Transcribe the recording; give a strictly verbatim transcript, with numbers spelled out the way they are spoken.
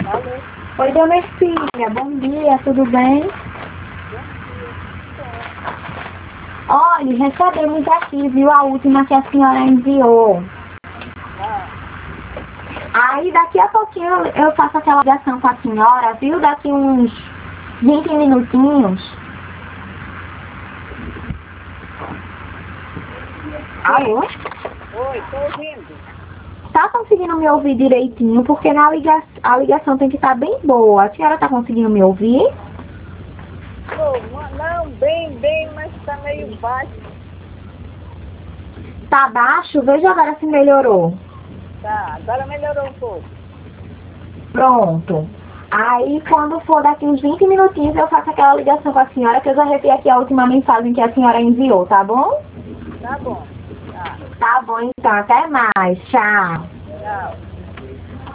Alô? Oi, dona Ercília, bom dia, tudo bem? Olha, recebemos aqui, viu, a última que a senhora enviou. Ah, Aí daqui a pouquinho eu faço aquela ligação com a senhora, viu? Daqui uns vinte minutinhos. Alô? oi, tô ouvindo. Tá conseguindo me ouvir direitinho? Porque na liga... a ligação tem que estar bem boa. A senhora tá conseguindo me ouvir? Tô, ma- não, bem, bem, mas tá meio baixo. Tá baixo? Veja agora se melhorou. Tá, agora melhorou um pouco. Pronto. Aí quando for daqui uns vinte minutinhos eu faço aquela ligação com a senhora, que eu já revi aqui a última mensagem que a senhora enviou, tá bom? Tá bom. Tá, Tá bom então, até mais. Tchau. tchau.